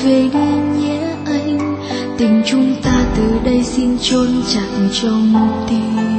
về đi nhé anh, tình chúng ta từ đây xin chôn chặt trong tim.